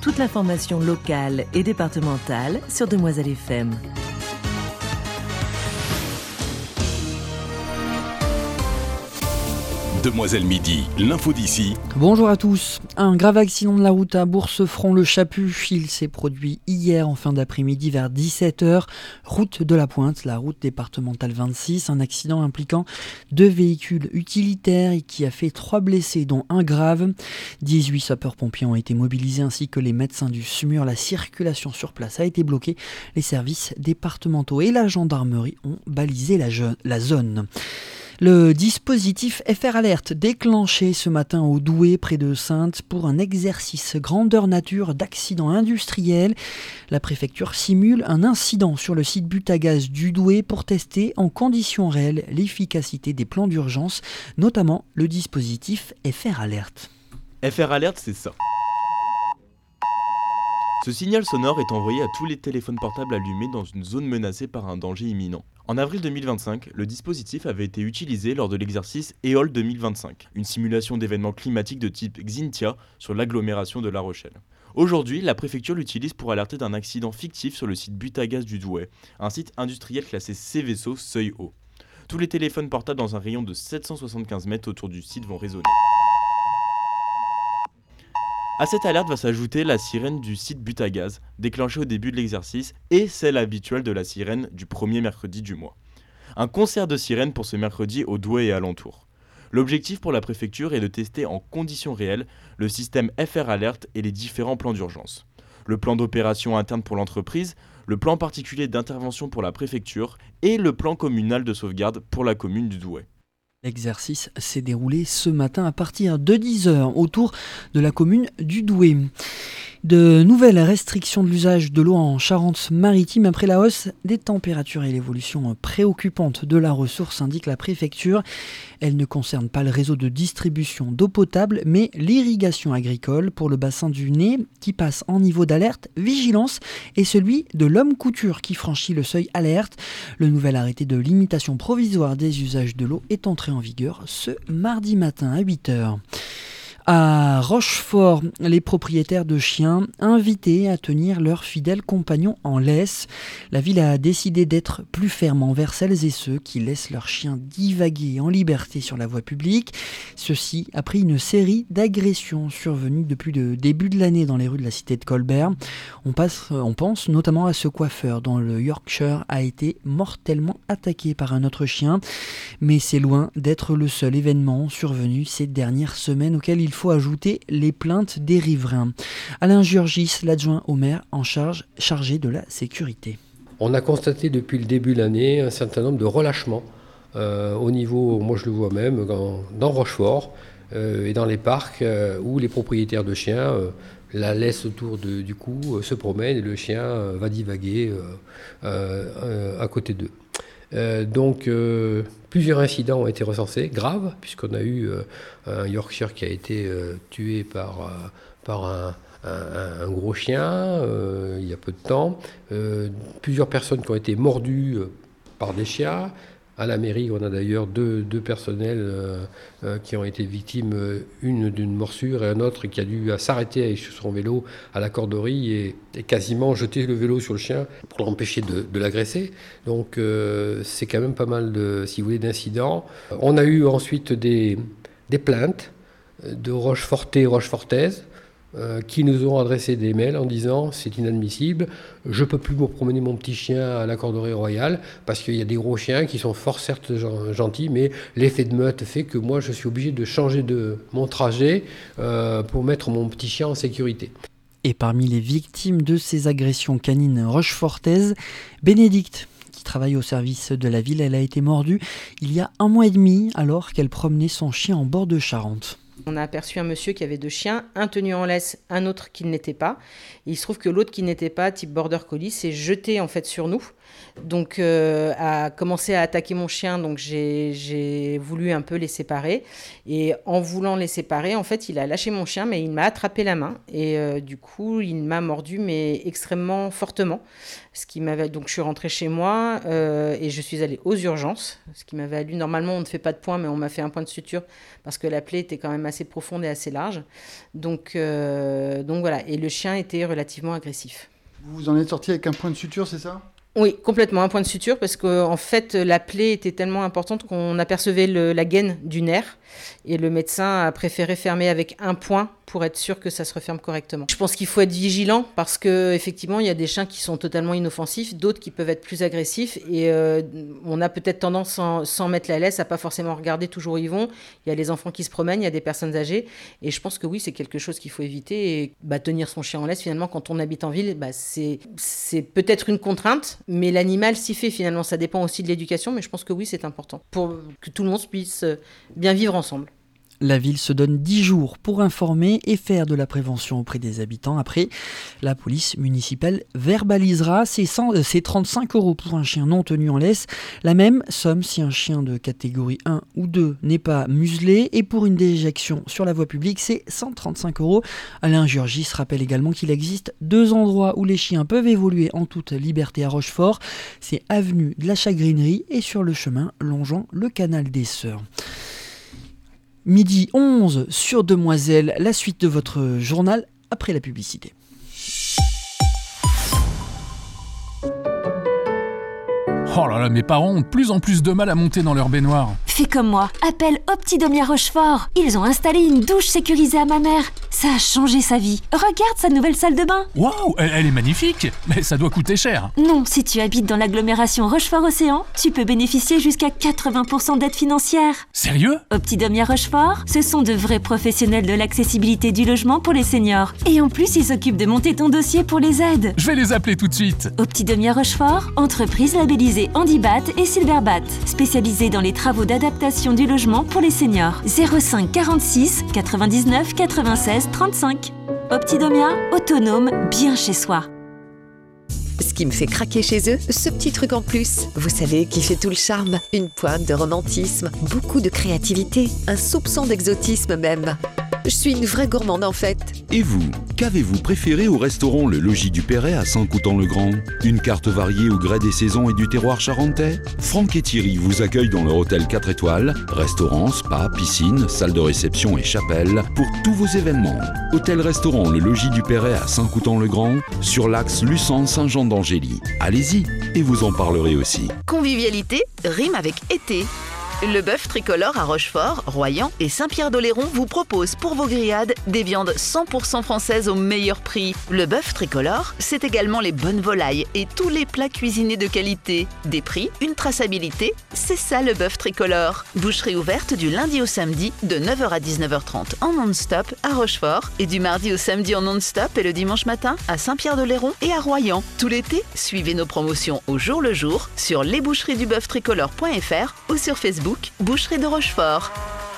toute l'information locale et départementale sur Demoiselle FM. Demoiselle Midi, l'info d'ici. Bonjour à tous. Un grave accident de la route à Bourse-Franc-le-Chaput. Il s'est produit hier en fin d'après-midi vers 17h. Route de la Pointe, la route départementale 26. Un accident impliquant 2 véhicules utilitaires et qui a fait 3 blessés, dont un grave. 18 sapeurs-pompiers ont été mobilisés ainsi que les médecins du SMUR. La circulation sur place a été bloquée. Les services départementaux et la gendarmerie ont balisé la zone. Le dispositif FR Alert déclenché ce matin au Douai près de Saintes pour un exercice grandeur nature d'accident industriel. La préfecture simule un incident sur le site Butagaz du Douai pour tester en conditions réelles l'efficacité des plans d'urgence, notamment le dispositif FR Alert. FR Alert, c'est ça. Ce signal sonore est envoyé à tous les téléphones portables allumés dans une zone menacée par un danger imminent. En avril 2025, le dispositif avait été utilisé lors de l'exercice EOL 2025, une simulation d'événements climatiques de type Xynthia sur l'agglomération de La Rochelle. Aujourd'hui, la préfecture l'utilise pour alerter d'un accident fictif sur le site Butagaz du Douai, un site industriel classé CVSO seuil haut. Tous les téléphones portables dans un rayon de 775 mètres autour du site vont résonner. À cette alerte va s'ajouter la sirène du site Butagaz, déclenchée au début de l'exercice, et celle habituelle de la sirène du premier mercredi du mois. Un concert de sirènes pour ce mercredi au Douai et alentour. L'objectif pour la préfecture est de tester en conditions réelles le système FR Alert et les différents plans d'urgence. Le plan d'opération interne pour l'entreprise, le plan particulier d'intervention pour la préfecture et le plan communal de sauvegarde pour la commune du Douai. L'exercice s'est déroulé ce matin à partir de 10h autour de la commune du Douai. De nouvelles restrictions de l'usage de l'eau en Charente-Maritime après la hausse des températures et l'évolution préoccupante de la ressource, indique la préfecture. Elle ne concerne pas le réseau de distribution d'eau potable, mais l'irrigation agricole pour le bassin du Nez qui passe en niveau d'alerte vigilance et celui de l'Homme-Couture qui franchit le seuil alerte. Le nouvel arrêté de limitation provisoire des usages de l'eau est entré en vigueur ce mardi matin à 8h. À Rochefort, les propriétaires de chiens invités à tenir leurs fidèles compagnons en laisse. La ville a décidé d'être plus ferme envers celles et ceux qui laissent leurs chiens divaguer en liberté sur la voie publique. Ceci après une série d'agressions survenues depuis le début de l'année dans les rues de la cité de Colbert. On pense notamment à ce coiffeur dont le Yorkshire a été mortellement attaqué par un autre chien. Mais c'est loin d'être le seul événement survenu ces dernières semaines auquel il faut ajouter les plaintes des riverains. Alain Giorgis, l'adjoint au maire chargé de la sécurité. On a constaté depuis le début de l'année un certain nombre de relâchements au niveau, moi je le vois même, dans Rochefort et dans les parcs où les propriétaires de chiens la laissent autour du cou, se promènent et le chien va divaguer à côté d'eux. Plusieurs incidents ont été recensés, graves, puisqu'on a eu un Yorkshire qui a été tué par un gros chien il y a peu de temps. Plusieurs personnes qui ont été mordues par des chiens. À la mairie, on a d'ailleurs deux personnels qui ont été victimes, une d'une morsure et un autre qui a dû s'arrêter sur son vélo à la corderie et quasiment jeter le vélo sur le chien pour l'empêcher de l'agresser. Donc c'est quand même pas mal d'incidents. On a eu ensuite des plaintes de Rochefortais et Rochefortaises qui nous ont adressé des mails en disant c'est inadmissible, je peux plus me promener mon petit chien à la corderie royale parce qu'il y a des gros chiens qui sont fort certes gentils, mais l'effet de meute fait que moi je suis obligé de changer de mon trajet pour mettre mon petit chien en sécurité. Et parmi les victimes de ces agressions canines rochefortaises, Bénédicte, qui travaille au service de la ville, elle a été mordue il y a 1 mois et demi alors qu'elle promenait son chien en bord de Charente. On a aperçu un monsieur qui avait 2 chiens, un tenu en laisse, un autre qui ne l'était pas. Et il se trouve que l'autre qui n'était pas, type border collie, s'est jeté en fait sur nous. Donc a commencé à attaquer mon chien, donc j'ai voulu un peu les séparer. Et en voulant les séparer, en fait, il a lâché mon chien, mais il m'a attrapé la main. Et du coup, il m'a mordu, mais extrêmement fortement. Donc je suis rentrée chez moi et je suis allée aux urgences. Ce qui m'a valu, normalement on ne fait pas de point, mais on m'a fait un point de suture parce que la plaie était quand même assez profonde et assez large. Donc voilà, et le chien était relativement agressif. Vous en êtes sorti avec un point de suture, c'est ça ? Oui, complètement, un point de suture, parce qu'en fait, la plaie était tellement importante qu'on apercevait la gaine du nerf, et le médecin a préféré fermer avec un point pour être sûr que ça se referme correctement. Je pense qu'il faut être vigilant, parce qu'effectivement, il y a des chiens qui sont totalement inoffensifs, d'autres qui peuvent être plus agressifs, et on a peut-être tendance, sans mettre la laisse, à pas forcément regarder toujours où ils vont. Il y a les enfants qui se promènent, il y a des personnes âgées, et je pense que oui, c'est quelque chose qu'il faut éviter, et tenir son chien en laisse, finalement, quand on habite en ville, c'est peut-être une contrainte, mais l'animal s'y fait finalement, ça dépend aussi de l'éducation, mais je pense que oui, c'est important pour que tout le monde puisse bien vivre ensemble. La ville se donne 10 jours pour informer et faire de la prévention auprès des habitants. Après, la police municipale verbalisera ces 35 € pour un chien non tenu en laisse. La même somme si un chien de catégorie 1 ou 2 n'est pas muselé. Et pour une déjection sur la voie publique, c'est 135 €. Alain Giorgis rappelle également qu'il existe 2 endroits où les chiens peuvent évoluer en toute liberté à Rochefort. C'est avenue de la Chagrinerie et sur le chemin longeant le canal des Sœurs. 12h11 sur Demoiselle, la suite de votre journal après la publicité. Oh là là, mes parents ont de plus en plus de mal à monter dans leur baignoire. Fais comme moi, appelle Optidomia Rochefort. Ils ont installé une douche sécurisée à ma mère. Ça a changé sa vie. Regarde sa nouvelle salle de bain. Waouh, elle est magnifique, mais ça doit coûter cher. Non, si tu habites dans l'agglomération Rochefort-Océan, tu peux bénéficier jusqu'à 80% d'aide financière. Sérieux ? Optidomia Rochefort, ce sont de vrais professionnels de l'accessibilité du logement pour les seniors. Et en plus, ils s'occupent de monter ton dossier pour les aides. Je vais les appeler tout de suite. Optidomia Rochefort, entreprise labellisée Handibat et Silverbat, spécialisée dans les travaux d'adaptation du logement pour les seniors. 05 46 99 96 35. Optidomia, autonome, bien chez soi. Ce qui me fait craquer chez eux, ce petit truc en plus. Vous savez, qui fait tout le charme. Une pointe de romantisme, beaucoup de créativité, un soupçon d'exotisme même. Je suis une vraie gourmande en fait. Et vous, qu'avez-vous préféré au restaurant Le Logis du Perret à Saint-Coutan-le-Grand ? Une carte variée au gré des saisons et du terroir charentais ? Franck et Thierry vous accueillent dans leur hôtel 4 étoiles, restaurant, spa, piscine, salle de réception et chapelle pour tous vos événements. Hôtel-restaurant Le Logis du Perret à Saint-Coutan-le-Grand, sur l'axe Luçon-Saint-Jean-d'Angély. Allez-y et vous en parlerez aussi. Convivialité rime avec été. Le bœuf tricolore à Rochefort, Royan et Saint-Pierre-d'Oléron vous propose pour vos grillades des viandes 100% françaises au meilleur prix. Le bœuf tricolore, c'est également les bonnes volailles et tous les plats cuisinés de qualité. Des prix, une traçabilité, c'est ça le bœuf tricolore. Boucherie ouverte du lundi au samedi de 9h à 19h30 en non-stop à Rochefort et du mardi au samedi en non-stop et le dimanche matin à Saint-Pierre-d'Oléron et à Royan. Tout l'été, suivez nos promotions au jour le jour sur lesboucherieduboeuftricolore.fr ou sur Facebook. Boucherie de Rochefort.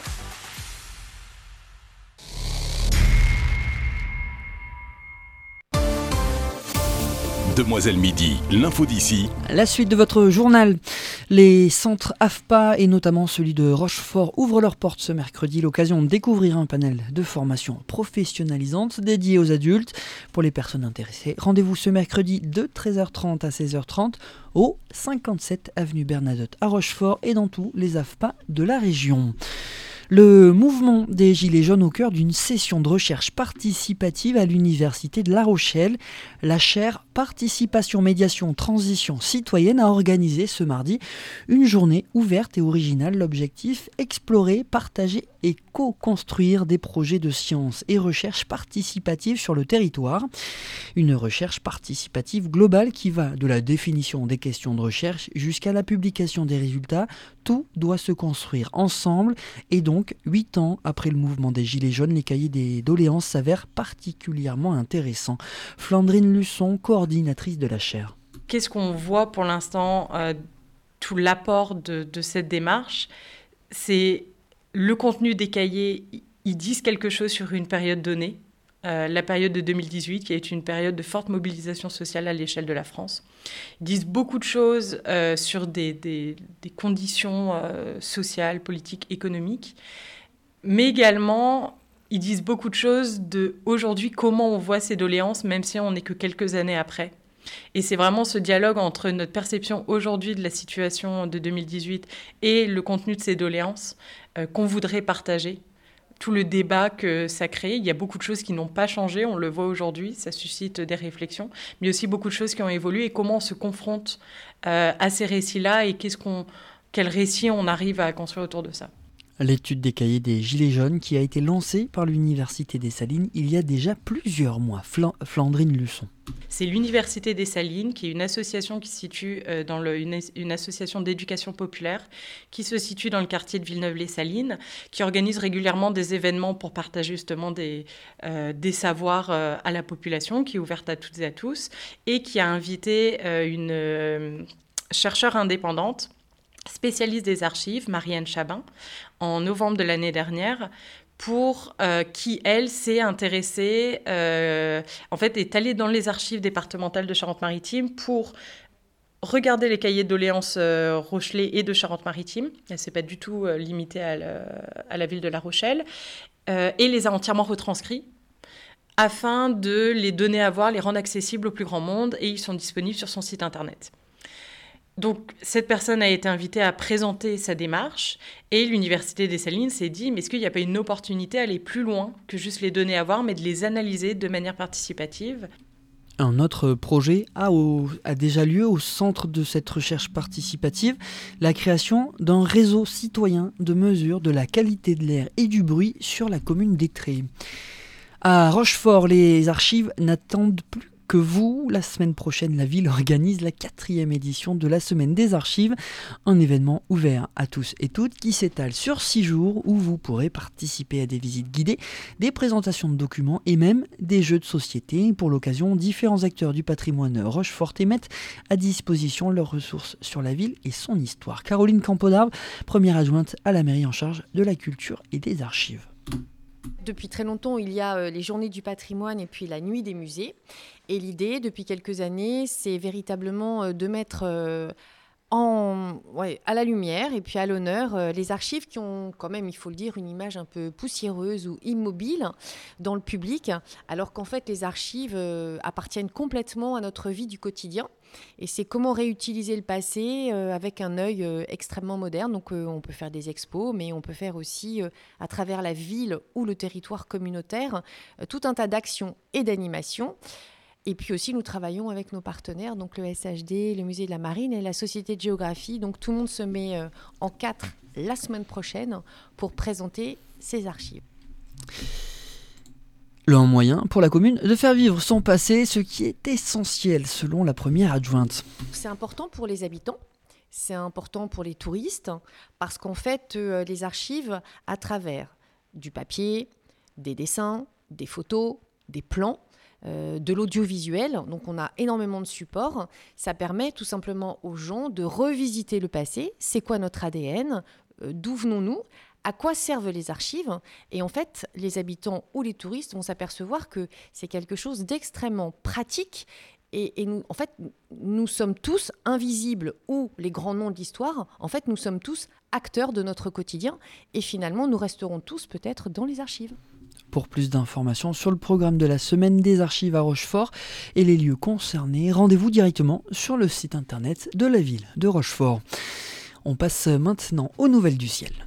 Demoiselle Midi, l'info d'ici. La suite de votre journal. Les centres AFPA et notamment celui de Rochefort ouvrent leurs portes ce mercredi. L'occasion de découvrir un panel de formation professionnalisante dédié aux adultes. Pour les personnes intéressées, rendez-vous ce mercredi de 13h30 à 16h30 au 57 avenue Bernadotte à Rochefort et dans tous les AFPA de la région. Le mouvement des Gilets jaunes au cœur d'une session de recherche participative à l'Université de La Rochelle. La chaire Participation, Médiation, Transition citoyenne a organisé ce mardi une journée ouverte et originale. L'objectif, explorer, partager et co-construire des projets de sciences et recherche participative sur le territoire. Une recherche participative globale qui va de la définition des questions de recherche jusqu'à la publication des résultats. Tout doit se construire ensemble et donc 8 ans après le mouvement des Gilets jaunes, les cahiers des doléances s'avèrent particulièrement intéressants. Flandrine Luçon, coordinatrice de la chaire. Qu'est-ce qu'on voit pour l'instant, tout l'apport de cette démarche, c'est le contenu des cahiers, ils disent quelque chose sur une période donnée, la période de 2018 qui a été une période de forte mobilisation sociale à l'échelle de la France. Ils disent beaucoup de choses sur des conditions sociales, politiques, économiques, mais également ils disent beaucoup de choses de aujourd'hui comment on voit ces doléances, même si on n'est que quelques années après. Et c'est vraiment ce dialogue entre notre perception aujourd'hui de la situation de 2018 et le contenu de ces doléances qu'on voudrait partager. tout le débat que ça crée. Il y a beaucoup de choses qui n'ont pas changé, on le voit aujourd'hui, ça suscite des réflexions, mais aussi beaucoup de choses qui ont évolué et comment on se confronte à ces récits-là et quel récit on arrive à construire autour de ça. L'étude des cahiers des Gilets jaunes qui a été lancée par l'Université des Salines il y a déjà plusieurs mois. Flandrine Luçon. C'est l'Université des Salines, qui est une association qui se situe une association d'éducation populaire qui se situe dans le quartier de Villeneuve-les-Salines, qui organise régulièrement des événements pour partager justement des savoirs à la population, qui est ouverte à toutes et à tous, et qui a invité une chercheure indépendante, spécialiste des archives, Marianne Chabin, en novembre de l'année dernière, pour qui, elle, s'est intéressée, est allée dans les archives départementales de Charente-Maritime pour regarder les cahiers de doléances Rochelet et de Charente-Maritime. Elle ne s'est pas du tout limitée à la ville de La Rochelle, et les a entièrement retranscrits afin de les donner à voir, les rendre accessibles au plus grand monde, et ils sont disponibles sur son site internet. Donc, cette personne a été invitée à présenter sa démarche et l'Université des Salines s'est dit, mais est-ce qu'il n'y a pas une opportunité à aller plus loin que juste les donner à voir, mais de les analyser de manière participative ? Un autre projet a déjà lieu au centre de cette recherche participative, la création d'un réseau citoyen de mesure de la qualité de l'air et du bruit sur la commune d'Étré. À Rochefort, les archives n'attendent plus que vous. La semaine prochaine, la ville organise la 4e édition de la Semaine des Archives, un événement ouvert à tous et toutes qui s'étale sur 6 jours où vous pourrez participer à des visites guidées, des présentations de documents et même des jeux de société. Pour l'occasion, différents acteurs du patrimoine rochefortais mettent à disposition leurs ressources sur la ville et son histoire. Caroline Campodarbe, première adjointe à la mairie en charge de la culture et des archives. Depuis très longtemps, il y a les journées du patrimoine et puis la nuit des musées. Et l'idée, depuis quelques années, c'est véritablement de mettre à la lumière et puis à l'honneur les archives qui ont quand même, il faut le dire, une image un peu poussiéreuse ou immobile dans le public, alors qu'en fait les archives appartiennent complètement à notre vie du quotidien. Et c'est comment réutiliser le passé avec un œil extrêmement moderne. Donc on peut faire des expos, mais on peut faire aussi, à travers la ville ou le territoire communautaire, tout un tas d'actions et d'animations. Et puis aussi, nous travaillons avec nos partenaires, donc le SHD, le Musée de la Marine et la Société de Géographie. Donc tout le monde se met en 4 la semaine prochaine pour présenter ces archives. Un moyen pour la commune de faire vivre son passé, ce qui est essentiel selon la première adjointe. C'est important pour les habitants, c'est important pour les touristes, parce qu'en fait, les archives, à travers du papier, des dessins, des photos, des plans, de l'audiovisuel, donc on a énormément de supports, ça permet tout simplement aux gens de revisiter le passé, c'est quoi notre ADN, d'où venons-nous, à quoi servent les archives, et en fait les habitants ou les touristes vont s'apercevoir que c'est quelque chose d'extrêmement pratique, et nous, en fait, nous sommes tous invisibles ou les grands noms de l'histoire, en fait nous sommes tous acteurs de notre quotidien, et finalement nous resterons tous peut-être dans les archives. Pour plus d'informations sur le programme de la Semaine des Archives à Rochefort et les lieux concernés, rendez-vous directement sur le site internet de la ville de Rochefort. On passe maintenant aux nouvelles du ciel.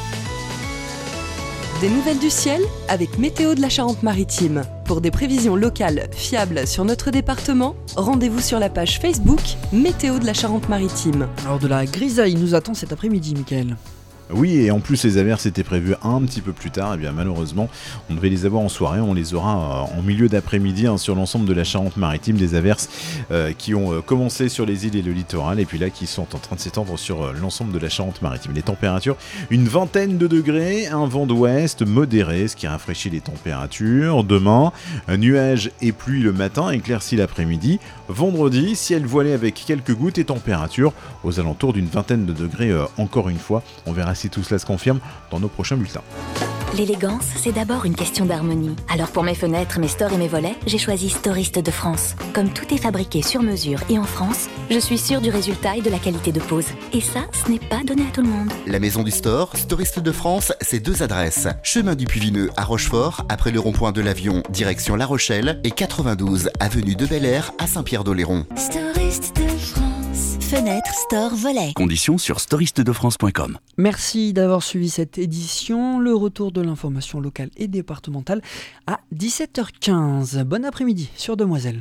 Des nouvelles du ciel avec Météo de la Charente-Maritime. Pour des prévisions locales fiables sur notre département, rendez-vous sur la page Facebook Météo de la Charente-Maritime. Alors de la grisaille nous attend cet après-midi, Mickaël. Oui, et en plus les averses étaient prévues un petit peu plus tard, et bien malheureusement on devait les avoir en soirée, on les aura en milieu d'après-midi sur l'ensemble de la Charente-Maritime, des averses qui ont commencé sur les îles et le littoral, et puis là qui sont en train de s'étendre sur l'ensemble de la Charente-Maritime. Les températures, une vingtaine de degrés, un vent d'ouest modéré, ce qui rafraîchit les températures. Demain, nuages et pluie le matin, éclairci l'après-midi. Vendredi, ciel voilé avec quelques gouttes et températures aux alentours d'une vingtaine de degrés encore une fois. On verra si tout cela se confirme dans nos prochains bulletins. L'élégance, c'est d'abord une question d'harmonie. Alors pour mes fenêtres, mes stores et mes volets, j'ai choisi Storiste de France. Comme tout est fabriqué sur mesure et en France, je suis sûre du résultat et de la qualité de pose. Et ça, ce n'est pas donné à tout le monde. La maison du store, Storiste de France, c'est 2 adresses. Chemin du Puy-Vineux à Rochefort, après le rond-point de l'Avion, direction La Rochelle, et 92 avenue de Bel Air à Saint-Pierre-d'Oléron. Storiste de France, fenêtres, stores, volets. Conditions sur storistedefrance.com. Merci d'avoir suivi cette édition. Le retour de l'information locale et départementale à 17h15. Bon après-midi sur Demoiselle.